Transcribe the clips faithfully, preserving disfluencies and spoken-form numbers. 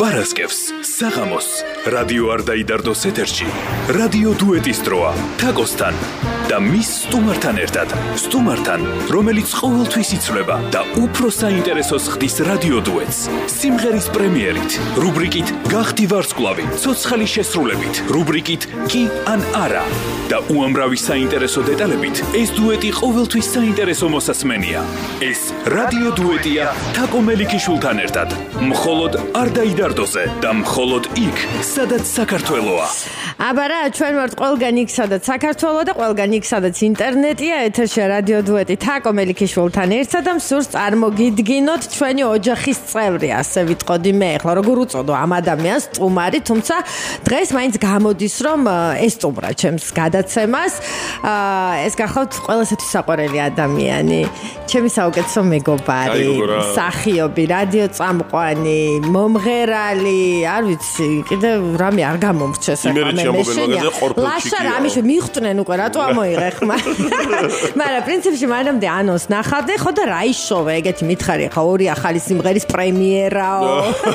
პარასკევს, საღამოს, რადიო არ დაიდარდოს ეთერში, რადიო დუეტის დროა, თაკოსთან და მის სტუმართან ერთად. სტუმართან, რომელიც ყოველთვის იცვლება და უფრო საინტერესოს ხდის რადიო დუეტს. სიმღერის პრემიერით, რუბრიკით გახდი ვარსკვლავი, ცოცხალი შესრულებით, რუბრიკით კი ან არა და უამრავი საინტერესო დეტალებით, ეს დუეტი ყოველთვის საინტერესო მოსასმენია. ეს რადიო დუეტია თაკო მელიქიშვილთან ერთად. მხოლოდ არ დაიდარდოზე და მხოლოდ იქ, სადაც საქართველოა. აბარა, ჩვენ ვართ ყველგან იქ, სადაც საქართველოა და ყველგან იქ, სადაც ინტერნეტია. ეთერში რადიო დუეტი თაკო მელიქიშვილთან ერთად და მსურს წარმოგიდგინოთ ჩვენი ოჯახის წევრი, ასე ვიტყოდი მე. ახლა როგორ უწოდო ამ ადამიანს სტუმარი, თუმცა დღეს მაინც გამოდის რომ ესტუმრა ჩემს გადაცემას. ეს გახავთ ყველასათვის საყვარელი ადამიანი, ჩემი საუკეთესო მეგობარი, მსახიობი, რადიო წამყვანი, მომღერალი, არ ვიცი, კიდევ რამე არ გამომრჩეს ახლა მე მეშენია. ლაშა რამის მიხვდნენ უკვე, რატო ამოიღე ხმა? მაგრამ პრინციპში მანამდე ანონს ნახავდი, ხო და რა იშოვე, ეგეთი მითხარი ხა ორი ახალი სიმღერის პრემიერაო.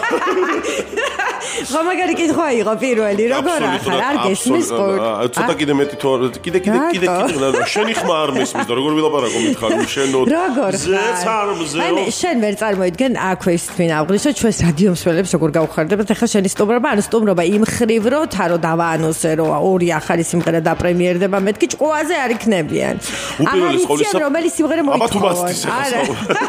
ხო მაგარი კითხვა იყო პირველი, როგორ ახარ, არ გესმის ყურთ? ცოტა კიდე მეტი თუ კიდე კიდე კიდე კიდე შენი ხმა არ მესმის და როგორ ვილაპარაკო მითხარ შენო როგორ ხარ? აი შენ ვერ წარმოიდგენ აქვე ის თქვენ აღნიშნოთ ჩვენს რადიო მსმენელებს როგორ გავხარდებათ ახლა შენი სტუმრობა, ანუ სტუმრობა იმ ხრივ რო თარო დავაანონსე რომ ორი ახალი სიმღერა დაპრემიერდება, მეთქი ჭკუაზე არ იქნებიან. უპირველეს ყოვლისა რომელი სიმღერა მოიწოვოს? არა.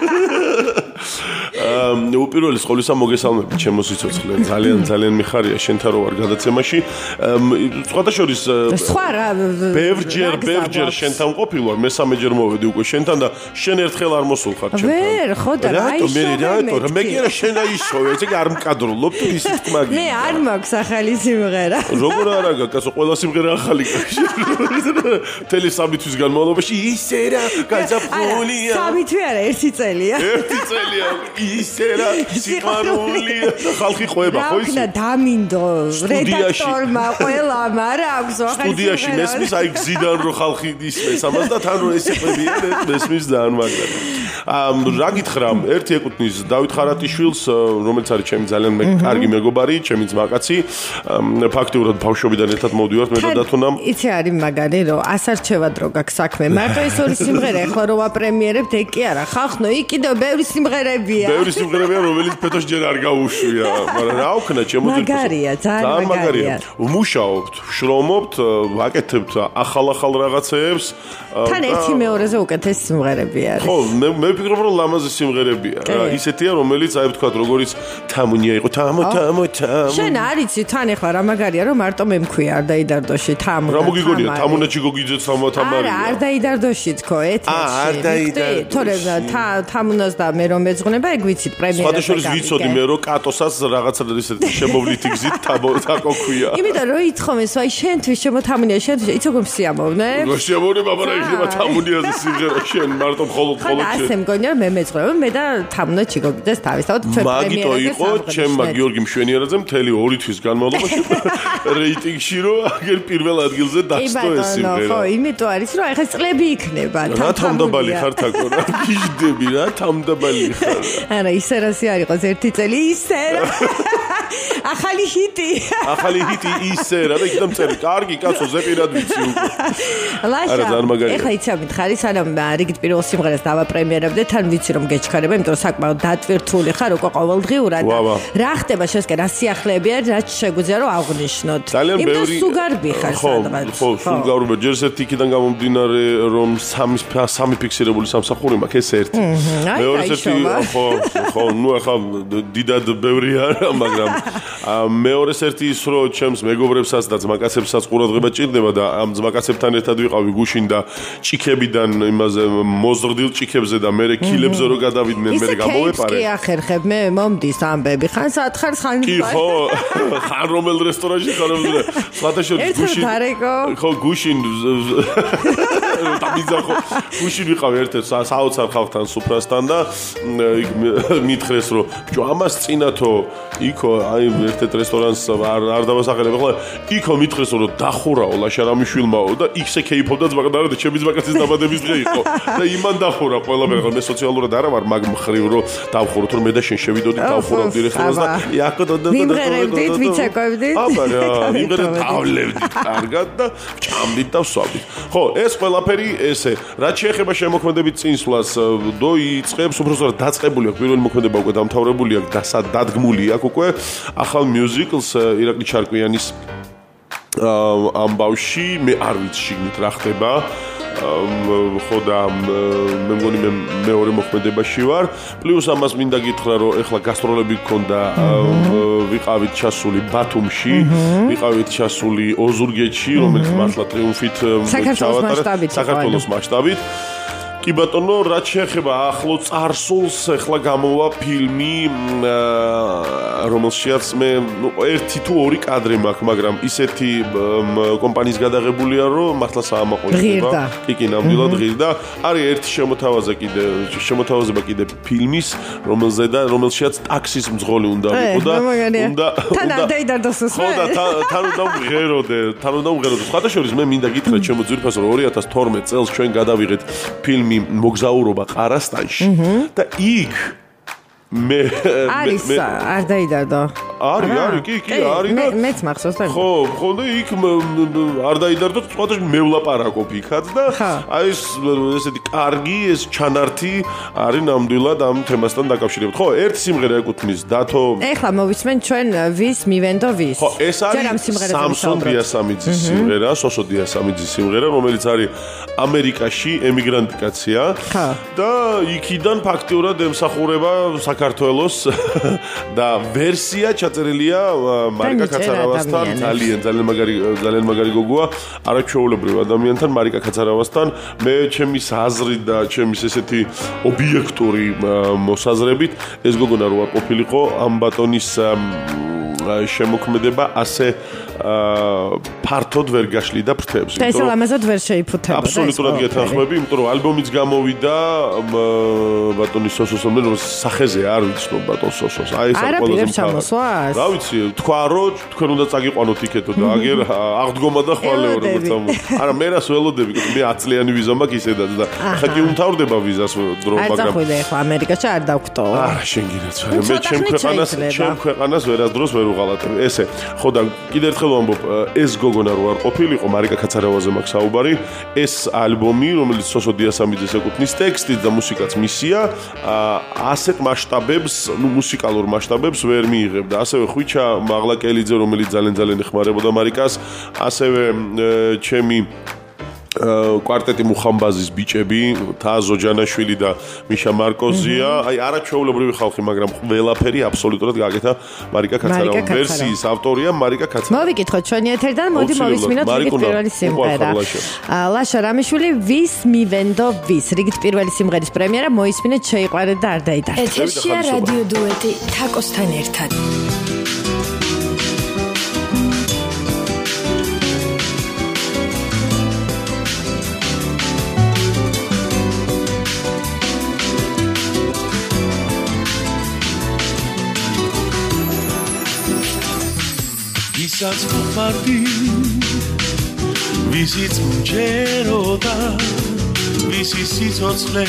უპირველეს ყოვლისა მოგესალმებით ჩემო სიცოცხლე. ძალიან ძალიან მიხარია შენთან რო ვარ გადაცემაში. სხვათა შორის სხვა რა ბევრჯერ ბევრჯერ შენთან ყოფილვარ, მესამეჯერ მოვედი უკვე შენთან და შენ ერთხელ არ მოსულხარ ჩემთან. ვერ, ხო და რა ისო რატო მე კიდე შენ აიშოვე, ესე არ მკადროლობ თუ ისიც თმაგი. მე არ მაქვს ახალი სიმღერა. როგორ არა გაკაცო, ყველა სიმღერა ახალი გაქვს. თელი სამი თვის განმავლობაში ისე რა გაზაფხულია. სამი თვე არა, ერთი წელია. ერთი წელია. ისე რა სიყვარულია. ხალხი ყვება, ხო ისე? და დამინდო რედაქტორმა ყველა მარა აქვს ახალი სტუდიაში მესმის აი გზიდან რო ხალხი ისმეს ამას და თან რო ესეფებიან მესმის ძალიან მაგრამ რა გითხრა ერთი ეკუთვნის დავით ხარატიშვილს რომელიც არის ჩემი ძალიან კარგი მეგობარი ჩემი ძმაკაცი ფაქტიურად ბავშვობიდან ერთად მოვდივართ მე და დათუნამ იცი არის მაგარი რომ ასარჩევად რო გაქვს საქმე მარტო ეს ორი სიმღერა ახლა რო ვაპრემიერებთ ეგ კი არა ხალხო იქ კიდევ ბევრი სიმღერებია ბევრი სიმღერებია რომელიც ფეთოს ჯერ არ გაუშვია მაგრამ რა ვქნა ჩემო მაგარია ძალიან მაგარია ვმუშაობთ შრომობთ ვაკეთებთ ახალ-ახალ რაღაცეებს თან ერთი მეორეზე უკეთესი სიმღერები არის ხო მე მე ვფიქრობ რომ ლამაზი სიმღერებია რა ისეთია რომელიც აი ვთქვათ როგორიც თამუნია იყო თამო თამო თამო შენ არიცი თან ახლა რა მაგარია რომ მარტო მე მქვია არ დაიდარდოში თამო რა მოგიგონია თამუნაჩი გოგიძეც თამო თამარია არა არ დაიდარდოში თქო ეთერში აა არ დაიდარდოში თორე თამუნას და მე რომ მეძღუნება ეგ ვიცით პრემიერა სხვა შორის ვიცოდი მე რომ კატოსაც რაღაცა ისეთი შემოვლითი გზით თამო თაკო ქვია იმიტომ რომ ითხოვეს აი შენთვის შემოთამუნია შენთვის იცი როგორ სიამოვნე სიამოვნება მაგრამ იქნება თამუნიაზე სიმღერა შენ მარტო მხოლოდ მხოლოდ შენ ასე მგონია მე მეძღვრება მე და თამუნა ჩიგოგიძეს თავისთავად ჩვენ პრემიერაზე მაგიტო იყო ჩემმა გიორგი მშვენიერაძე მთელი ორი თვის განმავლობაში რეიტინგში რომ აგერ პირველ ადგილზე დაჩნდა ეს სიმღერა ხო იმიტომ არის რომ ეხლა წლები იქნება რა თამდაბალი ხარ თაკო რა გიждები რა თამდაბალი ხარ არა ისე რასი არ იყოს ერთი წელი ისე ახალი ჰიტი ახალი ჰიტი ისე რა და იქიდან წერი კარგი კაცო ზეპირად ვიცი უკვე ლაშა ეხლა იცი ამითხარი სანამ რიგით პირველ სიმღერას დავაპრემიერებდე თან ვიცი რომ გეჩქარება იმიტომ რომ საკმაოდ დატვირთული ხარ უკვე ყოველდღიურად რა ხდება შესკე რა სიახლეებია რაც შეგვიძლია რომ აღვნიშნოთ იმიტომ სუგარბი ხარ სადღაც ხო სუგარბი ჯერს ერთი იქიდან გამომდინარე რომ სამი სამი ფიქსირებული სამსახური მაქვს ეს ერთი მეორე ერთი ხო ხო ნუ ახლა დიდად ბევრი არა მაგრამ მეორე ერთი ის რომ ჩემს მეგობრებსაც და ძმაკაცებსაც ყურადღება ჭირდება და ამ ძმაკაცებთან ერთად ვიყავი გუშინ და ჭიქებიდან იმაზე მოზრდილ ჭიქებზე და მე კილებზე რო გადავიდნენ მე გამოვეპარე კი ახერხებ მე მომდის ამბები ხან სათხარ ხან კი ხო ხან რომელ რესტორანში ხარ რომელ სხვათა შორის გუშინ ხო გუშინ და მიძახო გუშინ ვიყავ ერთ-ერთ საოცარ ხალხთან სუფრასთან და მითხრეს რომ ბიჭო ამას წინათო იქო აი ერთ-ერთ რესტორანს არ არ დავასახელებ ახლა იქო მითხრეს რომ დახურაო ლაშარამიშვილმაო და იქზე ქეიფობდა ზბაკდა და ჩემი ზბაკაცის დაბადების დღე იყო და იმან დახურა ყველაფერი ხო მე სოციალურად არა ვარ მაგ მხრივ რომ დავხუროთ რომ მე და შენ შევიდოდი დავხურავდი რესტორანს და იაკო და და მიმღერებდით ვიცეკვებდით აბა რა მიმღერებ დავლევდით კარგად და ჭამდით და ვსვავდით ხო ეს ყველაფერი ესე რაც შეეხება შემოქმედებით წინსვლას დო იწყებს უბრალოდ დაწყებული აქვს პირველი მოქმედება უკვე დამთავრებული აქვს და დადგმული აქვს უკვე ახალ მიუზიკლს ირაკლი ჩარკვიანის ამბავში მე არ ვიცი შიგნით რა ხდება ხო და მე მგონი მე მეორე მოქმედებაში ვარ პლუს ამას მინდა გითხრა რომ ეხლა გასტროლები გქონდა ვიყავით ჩასული ბათუმში ვიყავით ჩასული ოზურგეთში რომელიც მართლა ტრიუმფით ჩავატარეთ საქართველოს მასშტაბით კი ბატონო რაც შეეხება ახლო წარსულს ეხლა გამოვა ფილმი რომელშიც მე ერთი თუ ორი კადრი მაქვს მაგრამ ისეთი კომპანიის გადაღებულია რომ მართლა საამაყო იქნება კი კი ნამდვილად ღირდა არის ერთი შემოთავაზა კიდე შემოთავაზება კიდე ფილმის რომელზე და რომელშიც ტაქსის მძღოლი უნდა ვიყო და უნდა თან არ დაიდარდოს ხო და თან უნდა ვღეროდე თან უნდა ვღეროდე სხვათა შორის მე მინდა გითხრათ ჩემო ძვირფასო რომ ორი ათას თორმეტ წელს ჩვენ გადავიღეთ ფილმი მოგზაურობა ყარასტანში და იქ მე არის არ დაიდარდო არის არის კი კი არის და მეც მახსოვს და ხო ხო და იქ არ დაიდარდო სხვადასხვა მე ვლაპარაკობ იქაც და აი ეს ესეთი კარგი ეს ჩანართი არის ნამდვილად ამ თემასთან დაკავშირებით ხო ერთი სიმღერა ეკუთვნის დათო ეხლა მოვისმენ ჩვენ ვის მივენდო ვის ხო ეს არის სამსონ დიასამიძის სიმღერა სოსო დიასამიძის სიმღერა რომელიც არის ამერიკაში ემიგრანტი კაცია და იქიდან ფაქტიურად ემსახურება საქართველოს და ვერსია ჩაწერილია მარიკა კაცარავასთან ძალიან ძალიან მაგარი ძალიან მაგარი გოგოა არაჩვეულებრივ ადამიანთან მარიკა კაცარავასთან მე ჩემის აზრით და ჩემის ესეთი ობიექტური მოსაზრებით ეს გოგონა რო არ ყოფილიყო ამ ბატონის შემოქმედება ასე ფართოდ ვერ გაშლიდა ფრთებს. და ეს ამაზად ვერ შეიფუთებოდა. აბსოლუტურად გეთანხმები, იმიტომ რომ ალბომიც გამოვიდა ბატონის სოსოს რომ სახეზე არ ვიცნობ ბატონ სოსოს. აი ეს ყველაზე მხარად. რა ვიცი, თქვა რომ თქვენ უნდა წაგიყვანოთ იქეთო და აგერ აღდგომა და ხვალეო როგორც ამ. არა, მე რას ველოდები, მე ათი წლიანი ვიზა მაქვს ისედაც და ხა კი უმთავრდება ვიზას დრო, მაგრამ არ წახვიდე ახლა ამერიკაში არ დავკვდო. აა შენ გინაც ვარ. მე ჩემ ქვეყანას ჩემ ქვეყანას ვერასდროს ვერ უღალატებ. ესე, ხო და კიდე ერთხელ ვამბობ, ეს გოგონა რო არ ყოფილიყო, მარიკა კაცარავაზე მაქვს საუბარი, ეს ალბომი, რომელიც სოსო დიასამიძეს ეკუთვნის ტექსტით და მუსიკაც მისია, ასეთ მასშტაბებს, ნუ მუსიკალურ მასშტაბებს ვერ მიიღებდა. ასევე ხვიჩა მაღლაკელიძე, რომელიც ძალიან ძალიან ეხმარებოდა მარიკას, ასევე ჩემი კვარტეტი მუხამბაზის ბიჭები, თაზო ჯანაშვილი და მიშა მარკოზია, აი არაჩვეულებრივი ხალხი, მაგრამ ყველაფერი აბსოლუტურად გაკეთა მარიკა კაცარავის ვერსიის ავტორია მარიკა კაცარავი. მოვიკითხოთ ჩვენი ეთერიდან, მოდი მოვისმინოთ რიგით პირველი სიმღერა. ლაშა რამიშვილი ვის მივენდო ვის. რიგით პირველი სიმღერის პრემიერა მოისმინეთ შეიყვარეთ და არ დაიდარდეთ. ეთერშია რადიო დუეტი თაკოსთან ერთად. ვისაც მოხარდი ვისიც მჯეროდა ვისი სიცოცხლე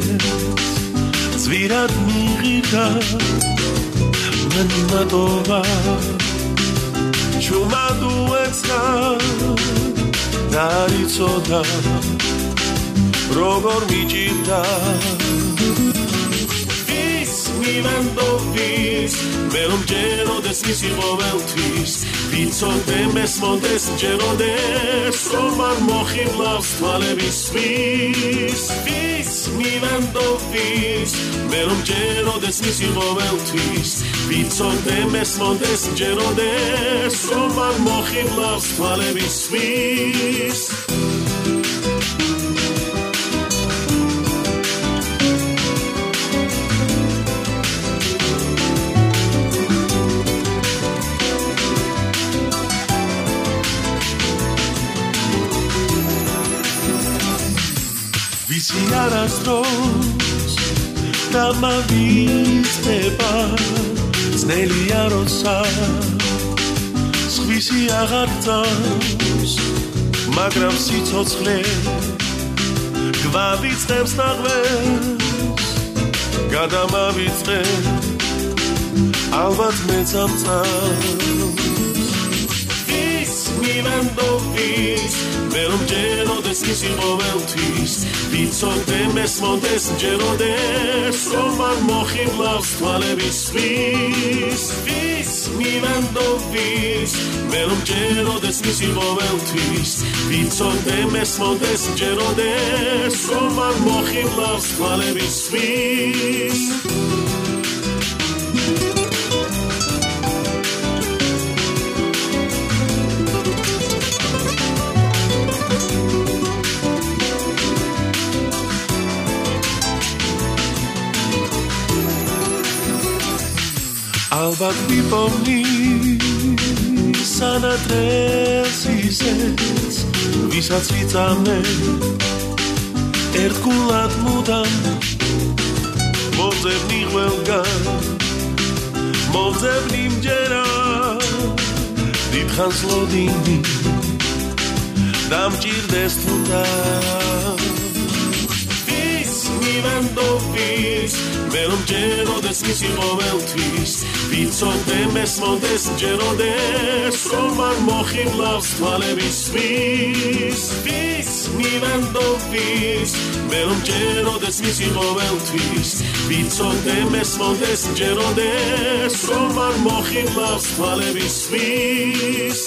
ზვირად მიღირდა მენმატობა ჩუმადუეცა დარიცოდა როგორ მიჭირდა მივენდო ვის მე რომ ჯეროდეს მისი ყოველთვის ვიცოდე მესმოდეს ჯეროდეს რომ არ მოხიბლავს თვალებისთვის ვის მივენდო ვის მე რომ ჯეროდეს მისი ყოველთვის ვიცოდე მესმოდეს ჯეროდეს რომ არ მოხიბლავს თვალებისთვის არასდროს დამავიწყება ძნელია როცა სხვისი აღარ წავს მაგრამ სიცოცხლე გვავიწყებს ნაღვეს გადამავიწყე ალბათ მეც ამწავს ვის მივანდობის მე რომ ჯეროდეს ისი ყოველთვის ვიცოდე მესმოდეს ჯეროდეს რომ არ მოხიბლავს თვალებისთვის ვის მივანდობის მე რომ ჯეროდეს ისი ყოველთვის ვიცოდე მესმოდეს ჯეროდეს რომ არ მოხიბლავს თვალებისთვის ალბათ ვიპოვნი სანადრელს ისეც ვისაც ვიწამე ერთგულად მუდამ მოძებნი ყველგან მოძებნი მჯერა დიდხანს ლოდინი დამჭირდეს თუნდაც ვის მივანდობის მე რომ ჯეროდეს ისი ყოველთვის ვიცოდე მესმოდეს ჯეროდეს რომ არ მოხიბლავს თვალებისთვის ვის მივანდობის მე რომ ჯეროდეს ისი ყოველთვის ვიცოდე მესმოდეს ჯეროდეს რომ არ მოხიბლავს თვალებისთვის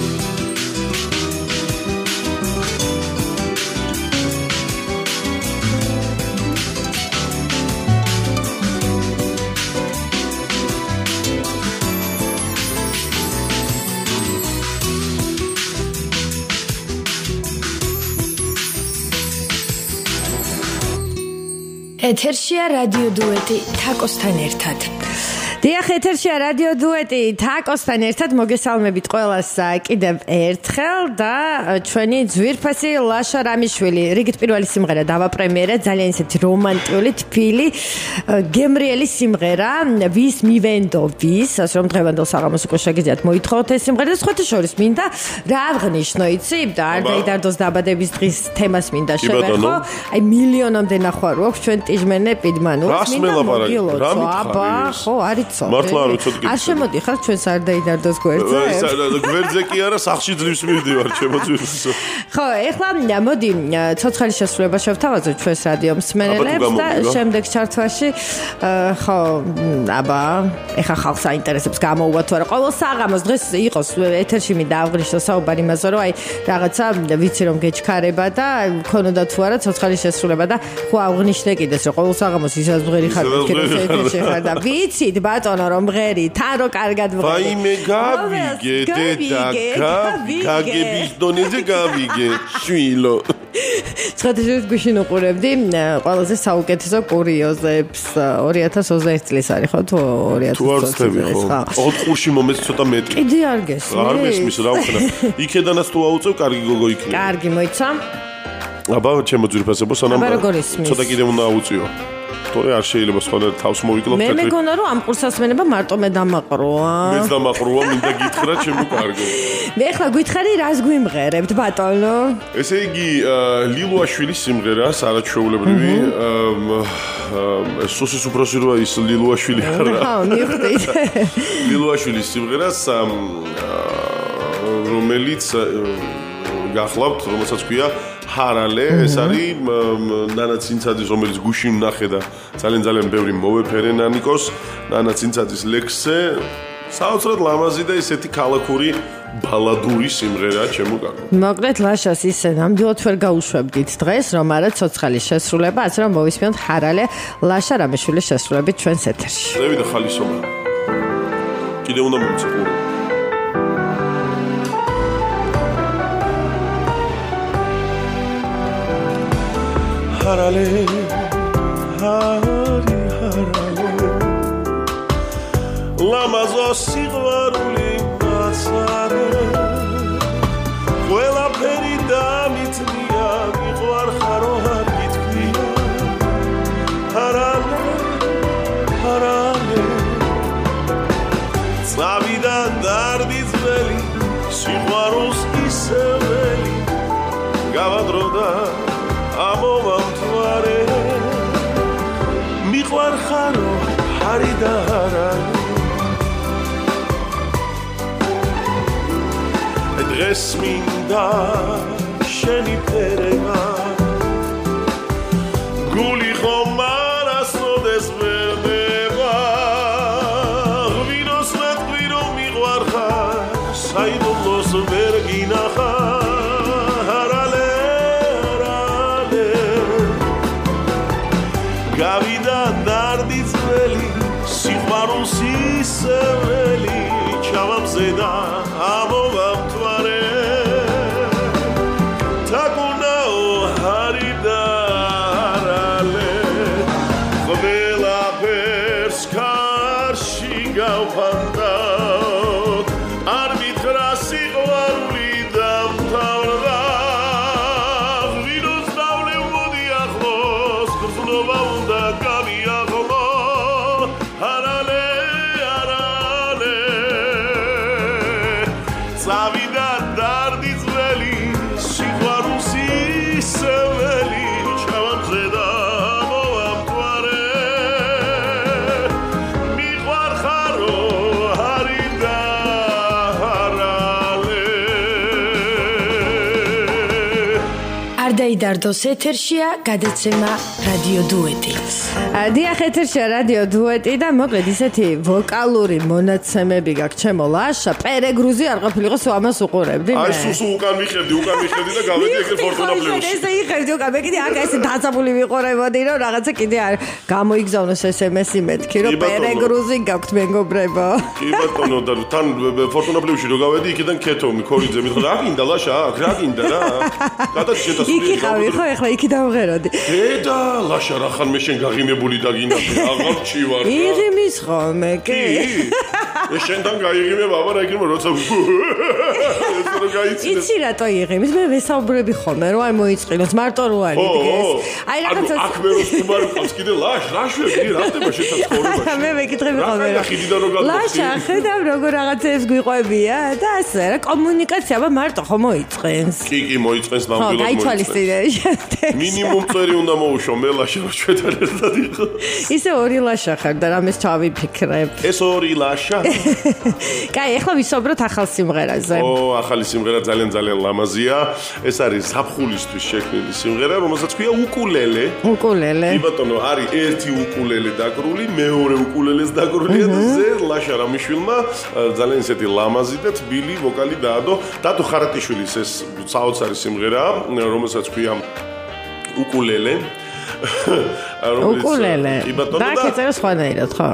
ეთერშია რადიო დუეტი თაკოსთან ერთად. დიახ, ეთერშია რადიო დუეტი თაკოსთან ერთად მოგესალმებით ყველას კიდევ ერთხელ და ჩვენი ძვირფასი ლაშა რამიშვილი რიგით პირველი სიმღერა დავაპრემიერა ძალიან ისეთი რომანტიკული თბილი გემრიელი სიმღერა ვის მივენდობის ასე რომ დღევანდელ საღამოს უკვე შეგიძლიათ მოითხოვოთ ეს სიმღერა და სხვათა შორის მინდა რა აღნიშნო იცი და არ დაიდარდოს დაბადების დღის თემას მინდა შევეხო აი მილიონამდე ნახვარი აქვს ჩვენ ტიჟმენე პიდმანულს მინდა მოგილოცო აბა ხო არის მართლა არ ვიცოდი არ შემოდიხარ ჩვენს არ დაიდარდოს გვერდზე გვერდზე კი არა სახში ძლივს მივდივარ ჩემოძვირს ხო ეხლა მოდი ცოცხალი შესრულება შევთავაზოთ ჩვენს რადიო მსმენელებს და შემდეგ ჩართვაში ხო აბა ეხლა ხალხს აინტერესებს გამოუვა თუ არა ყოველ საღამოს დღეს იყოს ეთერში მინდა აღნიშნო საუბარი იმაზე რომ აი რაღაცა ვიცი რომ გეჩქარება და ქონოდა თუ არა ცოცხალი შესრულება და ხო აღნიშნე კიდეს რომ ყოველ საღამოს ისაც მღერი ხარ ეთერში ხარ და ვიცით ბატონო რომ მღერი თან რო კარგად მღერი ვაიმე გავიგე დედა გაგების დონეზე გავიგე შვილო ცოტაშორის გუშინ უყურებდი ყველაზე საუკეთესო კურიოზებს ორი ათას ოცდაერთი წლის არის ხო თუ ორი ათას ოცდაერთი წლის ხო ოღონდ ყურში მომეც ცოტა მეტი კიდე არ გესმის არ მესმის რა ვქნა იქედანაც თუ აუწევ კარგი გოგო იქნება კარგი მოიცა აბა ჩემო ძვირფასებო სანამ ცოტა კიდე უნდა აუწიო თორე არ შეიძლება სხვა თავს მოვიკლოთ მე მეგონა რომ ამ ყურსასმენება მარტო მე დამაყროა მეც დამაყროა მინდა გითხრა ჩემო კარგო მე ხლა გითხარი რას გვიმღერებთ ბატონო ესე იგი ლილუაშვილის სიმღერა სარაჩვეულებრივი სოსის უბრალოდ რა ის ლილუაშვილი არა ხო მივხვდით ლილუაშვილის სიმღერა რომელიც გახლავთ რომელსაც ქვია ჰარალე ეს არის ნანა ცინცაძის რომელიც გუშინ ნახე და ძალიან ძალიან ბევრი მოვეფერე ნანიკოს ნანა ცინცაძის ლექსზე საოცრად ლამაზი და ესეთი ქალაქური ბალადური სიმღერა ჩემო კარგო მოკლედ ლაშას ისე ნამდვილად ვერ გაუშვებდით დღეს რომ არა ცოცხალი შესრულება ასე რომ მოვისმენთ ჰარალე ლაშა რამიშვილის შესრულებით ჩვენს ეთერში წევიდა ხალისომა კიდე უნდა მომწყვეტო Harale, hari harale Lamazo sigvaruli pasare Quella perida mitnia Miqvar kharo har gitkia წავიდა დარდი ძველი სიყვარულს ისეველი გავადროდა ამოვამთვარე მიყვარხარო ჰარი და არა დღეს მინდა შენი ფერება გული ხომ არასოდეს ვერდება ღვინოს მეტყვი რომ მიყვარხარ საიდუმლოს ვერ გინახარ არალე არალე გავიდა დარდი ძველი სიყვარულს ისეველი ჩავამზედა ამოვამთვარე თაკუნაო ჰარი და არალე ყველაფერს კარში გავფანტავ არ მითხრა სიყვარული დამთავრდა ღვინოს დავლევოდი ახლოს გრძნობა უნდა გამიახლო არალე არალე წავიდა დარდი ძველი სიყვარულს ისეველი ჩავამზედა ამოვამთვარე მიყვარხარო ჰარი და არალე არ დაიდარდოს ეთერშია გადაცემა რადიო დუეტი. დიახ, ეთერშია რადიო დუეტი და მოკლედ ისეთი ვოკალური მონაცემები გაქვს ჩემო ლაშა, პერეგრუზი არ ყოფილიყო, სულ ამას უყურებდი მე. აი სუსუ უკან მიხებდი, უკან მიხებდი და გავედი ეგრე ფორტუნა პლუსში. ესე იხებდი უკან, მე კიდე აქ ესე დაცაბული ვიყურებოდი, რომ რაღაცა კიდე არ გამოიგზავნოს ეს ემ ესი მეთქი, რომ პერეგრუზი გაქვთ მეგობრებო. კი ბატონო, და თან ფორტუნა პლუსში რო გავედი, იქიდან ქეთომი, ქორიძე მithra რა გინდა ლაშა, აქ რა გინდა რა. გადაჭეთა სული. იქ ხავი ხო, ეხლა იქი დავღეროდი. დედა ლაშა რა ხან მე შენ გაღიმებული და გინახე, აღარ ჩივარ. იღიმის ხოლმე, კი. ეს შენთან გაიღიმე ბაბა რა იქნება როცა ეს რო გაიცინე. იცი რატო იღიმის? მე ვესაუბრები ხოლმე, რომ არ მოიწყინოს, მარტო რო არ იდგეს. აი რაღაცა აქ მე რო სტუმარი ყავს კიდე ლაშ, რა შვები, რა ხდება შეთან ცხოვრებაში. მე მეკითხები ხოლმე. რა ხიდიდან რო გადმოხდი. ლაშა, ხედავ როგორ რაღაცებს გვიყვებია და ასე რა კომუნიკაცია აბა მარტო ხო მოიწყენს. კი, კი მოიწყენს ნამდვილად მოიწყენს. ხო, გაითვალისწინე შემდეგ. მინიმუმ წერი უნდა მოუშვა მე ლაშა რო ჩვენთან ერთად იყო. ისე ორი ლაშა ხარ და რამეს ჩავიფიქრებ. ეს ორი ლაშა. კაი, ახლა ვისაუბროთ ახალ სიმღერაზე. ო, ახალი სიმღერა ძალიან ძალიან ლამაზია. ეს არის ზაფხულისთვის შექმნილი სიმღერა, რომელსაც ქვია უკულელე. უკულელე. კი ბატონო, არის ერთი უკულელე დაკრული, მეორე უკულელეს დაკრულია და ზე ლაშა რამიშვილმა ძალიან ისეთი ლამაზი და თბილი ვოკალი დაადო. დათო ხარატიშვილის ეს საოცარი სიმღერა, რომელსაც ქვია უკულელე. უკულელე. და კეწერა სხვანაირად, ხო?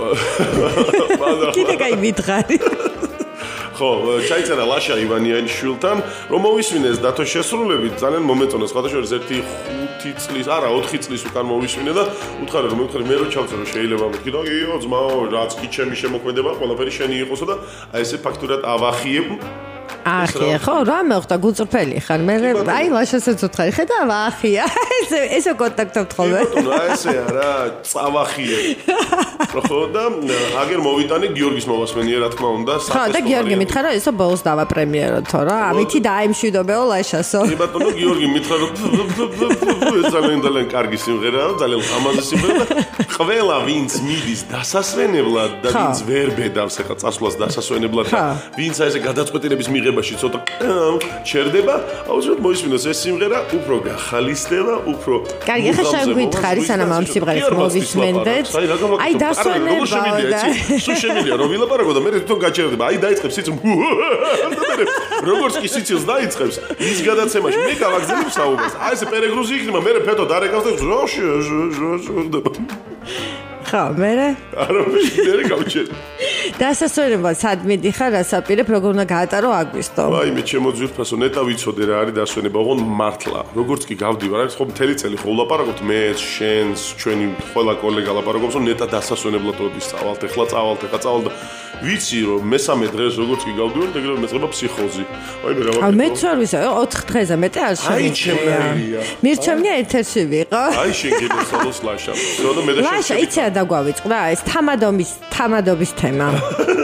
კიდე კაი მითხარი. ხო, ჩაიწერა ლაშა ივანიანიშვილთან, რომ მოვისმინეს დათო შესრულებით, ძალიან მომეწონა, სხვადასხვა ერთი ხუთი წლის, არა, ოთხი წლის უკან მოვისმინე და უთხარი რომ მოვთხარი მე რო ჩავწერო შეიძლება მეთქი და იო ძმაო, რაც კი ჩემი შემოქმედება, ყველაფერი შენი იყოსო და აი ესე ფაქტურად ავახიებ. ახია, ხო, რა მეხვდა გუწრფელი ხარ. მე აი ლაშასაც უთხარი, ხედავ, ახია. ესე ესე კონტაქტობთ ხოლმე. ბატონო, ესე არა, წავახიე. ხო და აგერ მოვიტანე გიორგის მომასმენია, რა თქმა უნდა, საფეს. ხო, და გიორგი მითხრა რომ ესო ბოლოს დავაპრემიეროთო რა. ამითი დაემშვიდობეო ლაშასო. კი ბატონო, გიორგი მითხრა რომ ძალიან ძალიან კარგი სიმღერაა, ძალიან ლამაზი სიმღერა. ყველა ვინც მიდის დასასვენებლად და ვინც ვერ ბედავს ახლა წასვლას დასასვენებლად და ვინც აი ესე გადაწყვეტილების მიღებაში ცოტა ჩერდება, აუცილებლად მოისმინოს ეს სიმღერა, უფრო გახალისდება, უფრო კარგი, ახლა შენ გითხარი სანამ ამ სიმღერას მოვისმენდეთ. აი დასვენება და სულ შემიძლია რომ ვილაპარაკო და მე თვითონ გაჩერდება. აი დაიწყებს სიცილს. როგორც კი სიცილს დაიწყებს, ის გადაცემაში მე გავაგზავნებ საუბარს. აი ესე პერეგრუზი იქნება, მე ფეთო დარეკავს და ჟოშ ჟოშ ხო, მე არა მე გავჩერ. დასასვენება სად მიდიხარ, რასაპირებ, როგორ უნდა გაატარო აგვისტო? აი მე ჩემო ძვირფასო ნეტა ვიცოდე რა არის დასვენება, ოღონ მართლა. როგორც კი გავდივარ, არის ხო მთელი წელი ხო ვლაპარაკობთ მე, შენს, ჩვენი ყველა კოლეგა ლაპარაკობს, რომ ნეტა დასასვენებლად როდის წავალთ, ეხლა წავალთ, ეხლა წავალთ და ვიცი რომ მესამე დღეს როგორც კი გავდივარ, ეგრევე მეწყება ფსიქოზი. აი მე რა ვაკეთებ? აი მეც არ ვიცი, ოთხ დღეზე მეტი არ შემიძლია. აი ჩემნაირია. მირჩევნია ეთერში ვიყო. აი შეგეძლოს ლაშა. ზონა მე და ლაშა იცი რა დაგვავიწყდა ეს თამადობის თამადობის თემა.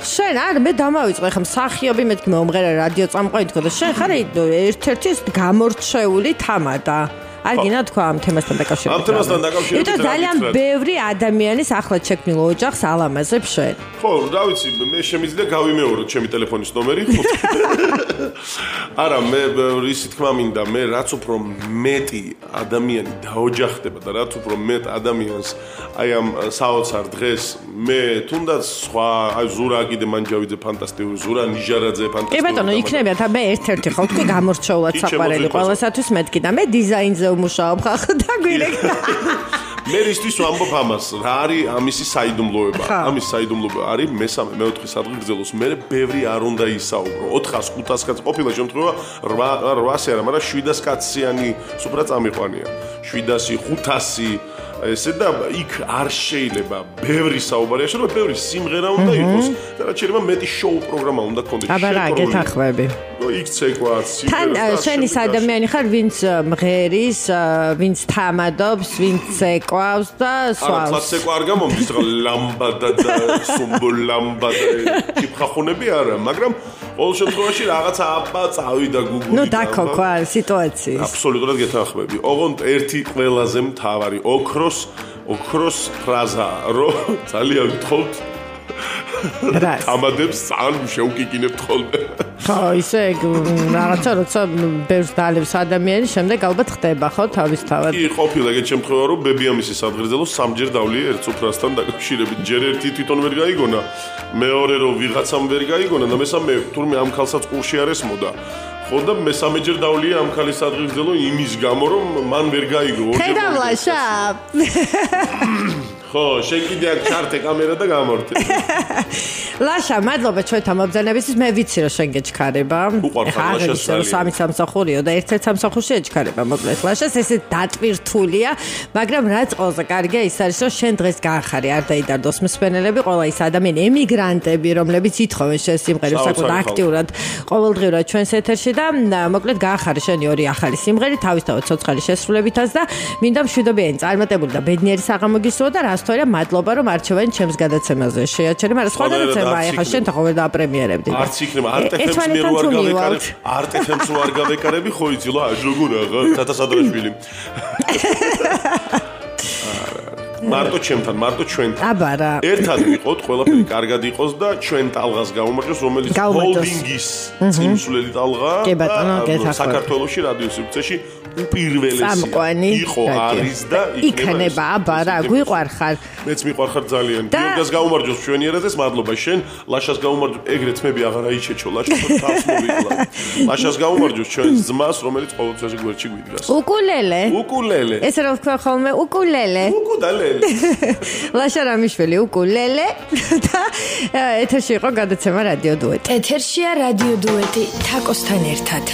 შენ არ მე დამავიწყე ხა მსახიობი მეთქი მეომღერე რადიო წამყვანი თქო და შენ ხარ ერთ-ერთი გამორჩეული თამადა არ გინდა თქვა ამ თემასთან დაკავშირებით. ამ თემასთან დაკავშირებით იმიტომ ძალიან ბევრი ადამიანის ახლად შექმნილ ოჯახს ალამაზებს შენ. ხო, რა ვიცი, მე შემიძლია გავიმეოროთ ჩემი ტელეფონის ნომერი. არა, მე ისი თქმა მინდა, მე რაც უფრო მეტი ადამიანი დაოჯახდება და რაც უფრო მეტ ადამიანს აი ამ საოცარ დღეს მე თუნდაც სხვა აი ზურა კიდე მანჯავიძე ფანტასტიკური, ზურა ნიჟარაძე ფანტასტიკური. კი ბატონო, იქნებიათ მე ერთ-ერთი ხო თქვი გამორჩეულად საყვარელი ყველასათვის მეთქი და მე დიზაინზე მუშაობ ხახ და გვირეკა. მე რისთვის ვამბობ ამას, რა არის ამისი საიდუმლოება? ამის საიდუმლოება არის მესამე, მეოთხე სადღი გრძელოს, მე ბევრი არ უნდა ისაუბრო. ოთხას, ხუთას კაცი ყოფილა შემთხვევა რვასი არა, მაგრამ შვიდას კაციანი სუფრა წამიყვანია. შვიდასი, ხუთასი ესე და იქ არ შეიძლება ბევრი საუბარია, შეიძლება ბევრი სიმღერა უნდა იყოს და რაც შეიძლება მეტი შოუ პროგრამა უნდა კონდეს. აბა რა გეთახმები? იქ ცეკვაც, თან შენი ადამიანი ხარ, ვინც მღერის, ვინც თამადობს, ვინც ცეკვავს და სვავს. არა, ცეკვა არ გამომდის, რა ლამბადა და სუმბოლ ლამბადა კიფხახუნები არა, მაგრამ ყოველ შემთხვევაში რაღაცა აბა წავიდა გუგული. ნუ დაქოქვა სიტუაციის. აბსოლუტურად გეთანხმები. ოღონდ ერთი ყველაზე მთავარი ოქროს ოქროს ფრაზა, რომ ძალიან გთხოვთ ამადებს ძალიან შევკიკინებთ ხოლმე. ხო, ისე რაღაცა როცა ბევრს დალევს ადამიანი, შემდეგ ალბათ ხდება ხო თავისთავად. კი, ყოფილა ეგეთ შემთხვევა, რომ ბებიამისი სადღერძელოს სამჯერ დავლია ერთ სუფრასთან დაკავშირებით. ჯერ ერთი თვითონ ვერ გაიგონა, მეორე რომ ვიღაცამ ვერ გაიგონა და მესამე თურმე ამ ქალსაც ყურში არ ესმოდა. ხო და მესამეჯერ დავლია ამ ქალის სადღერძელო იმის გამო, რომ მან ვერ გაიგო. ხედავლაშა. ხო, შენ კიდე აქ ჩართე კამერა და გამორთე. ლაშა, მადლობა ჩვენთან მობრძანებისთვის. მე ვიცი რომ შენ გეჩქარება. უყვარხარ ლაშას ძალიან. სამი სამსახურიო და ერთ-ერთ სამსახურში ეჩქარება მოკლედ. ლაშას ესე დატვირთულია, მაგრამ რაც ყველაზე კარგია ის არის რომ შენ დღეს გაახარე არ დაიდარდოს მსმენელები, ყველა ის ადამიანი ემიგრანტები, რომლებიც ითხოვენ შენ სიმღერებს საკუთარ აქტიურად ყოველდღიურად ჩვენს ეთერში და მოკლედ გაახარე შენი ორი ახალი სიმღერი თავისთავად ცოცხალი შესრულებითაც და მინდა მშვიდობიანი წარმატებული და ბედნიერი საღამო გისურვო და რას თქო მადლობა რომ არჩევენ ჩემს გადაცემაზე შეაჩერე, მაგრამ სხვა გადაცემა ეხა შენ თა ხოვერ დააპრემიერებდი. არც იქნება არტეფემს მე რო არ გავეკარებ, არტეფემს რო არ გავეკარები, ხო იცი რა, როგორ აღა, თათა სადრაშვილი. მარტო ჩემთან, მარტო ჩვენთან. აბა რა. ერთად ვიყოთ, ყველაფერი კარგად იყოს და ჩვენ ტალღას გავუმარჯოს, რომელიც ჰოლდინგის წინსვლელი ტალღა და საქართველოში რადიო სივრცეში უპირველესია. სამყვანი იყო, არის და იქნება. აბა რა, გვიყვარხარ. მეც მიყვარხარ ძალიან. გიორგას გავუმარჯოს ჩვენიერაძეს, მადლობა შენ. ლაშას გავუმარჯოს, ეგრეთ მე აღარა იჩეჩო, ლაშას თავს მოვიკლა. ლაშას გავუმარჯოს ჩვენს ძმას, რომელიც ყოველთვის გვერდში გვიდგას. უკულელე. უკულელე. ესე რა ვქვა ხოლმე, უკულელე. უკუდალელე. ლაშა რამიშვილი უკულელე და ეთერში იყო გადაცემა რადიო დუეტი. ეთერშია რადიო დუეტი თაკოსთან ერთად.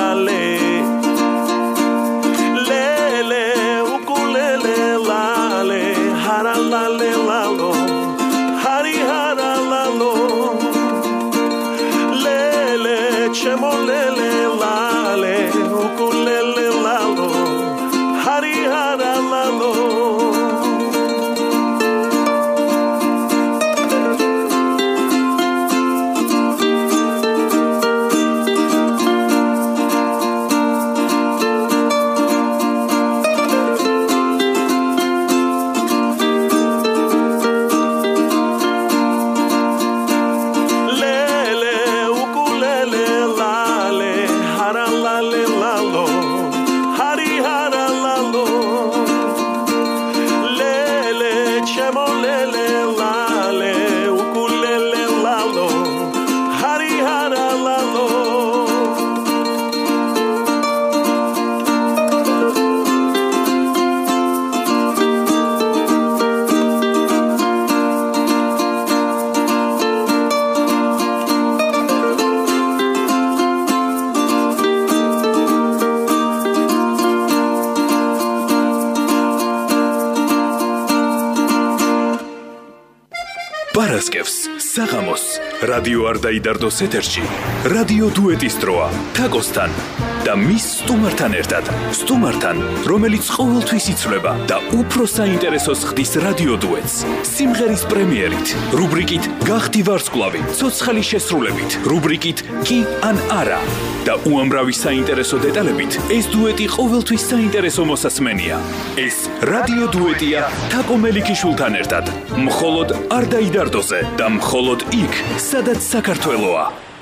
Lele, ukulele, lale. ჰარალალელალო ჰარი ჰარალალო ლელე ჩემო ლელე ლალე უკულელე ლალო ჰარი ჰარალალო პარასკევს საღამოს რადიო არ დაიდარდოს ეთერში რადიო დუეტის დროა თაკოსთან და მის სტუმართან ერთად სტუმართან რომელიც ყოველთვის იცვლება და უფრო საინტერესოს ხდის რადიო დუეტს სიმღერის პრემიერით რუბრიკით გახდი ვარსკვლავი ცოცხალი შესრულებით რუბრიკით კი ან არა და უამრავი საინტერესო დეტალებით ეს დუეტი ყოველთვის საინტერესო მოსასმენია ეს რადიო დუეტია თაკო მელიქიშვილთან ერთად მხოლოდ არ დაიდარდოზე და მხოლოდ იქ სადაც საქართველოა